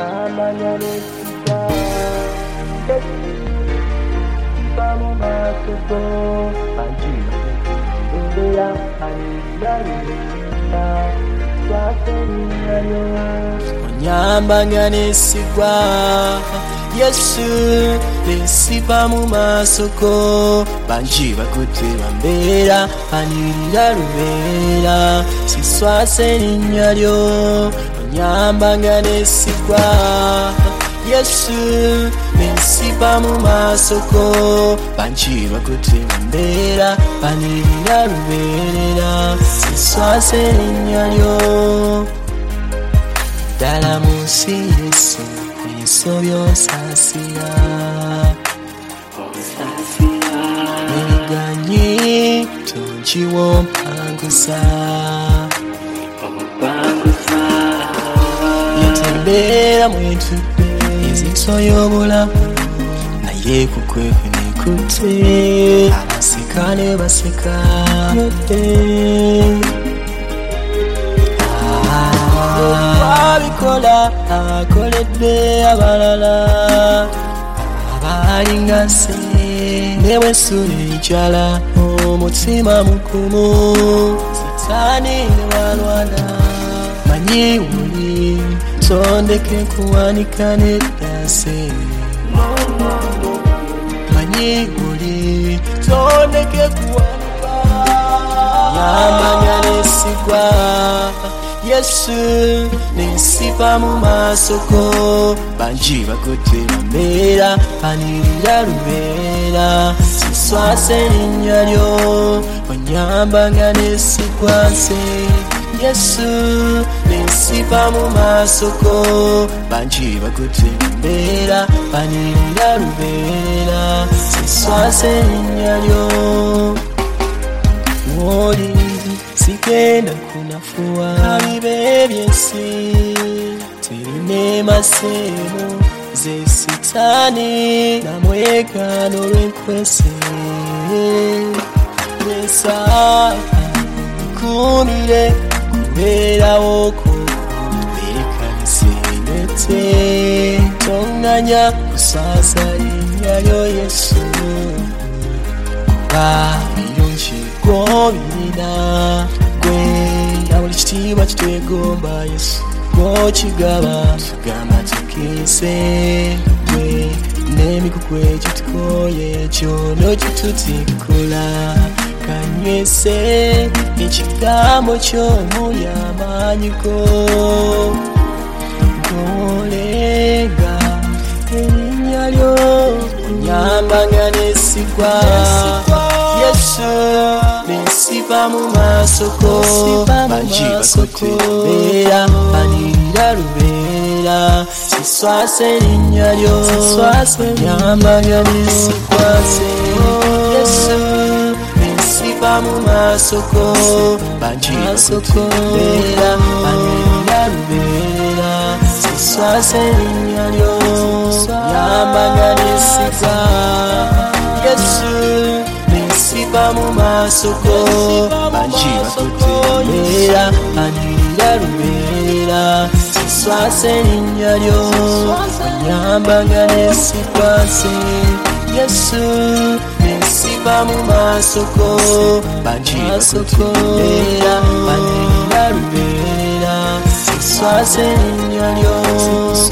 Amanyanesika Vamos matuko Banjira Indira Anindalita Swasenyayo Onyamanyanesigwa Yesu Nesipa mu masoko Banji bakuteba mbera Anirira rubera Siswase ninyaryo Onyamanyanesigwa Yesu Nesipa mu masoko Banji bakuteba mbera Anirira rubera Siswase ninyaryo Dala musi Yesu Sobyo sasira Ganyi Tonchiwo mpangusa Yatembera mwetu Ezisoyobola Naye kukwekwe nekute Abasikane baseka yote Abikola akoledde abalala abalingase newe suli chala omutima mukumu Satani walwana manyi uli tondeke kuwanikane dase manyi uli tondeke kuwanika Yamanyanesigwa Yesu Nesipa mu masoko Banji bakuteba mbera Anirira rubera Siswase ninyaryo Onyamanyanesigwa nse Yesu Nesipa mu masoko Banji bakuteba mbera Anirira rubera Siswase ninyaryo Woli Sikenda kunafua Abibe byensi Terine masemo Ze sitani Na mwekano lwenkwese Nesa Kumile Kubera woko Bekanise nete Tonganya Kusasa inyayo Yesu Babirunchi Kobirina Gwe Abuli chitiba chitwegomba Yesu Mochigaba Tugama tukise Gwe Nemikukwe chitukoye Chono chitutikula Kanywese Ichigamo chomu yamanyiko Golega Elinyalyo Onyamanyanesigwa Yesu Nesipa mu masoko Banji bakuteba Anirira rubera Siswase ninyaryo Onyamanyanesigwa Yesu Nesipa mu masoko Banji bakuteba Anirira rubera Siswase ninyaryo Onyamanyanesigwa Yesu Nesipa mu masoko Banji bakuteba Anirira rubera Siswase ninyaryo Onyamanyanesigwa nse Yesu Nesipa mu masoko Banji bakuteba Anirira rubera Siswase ninyaryo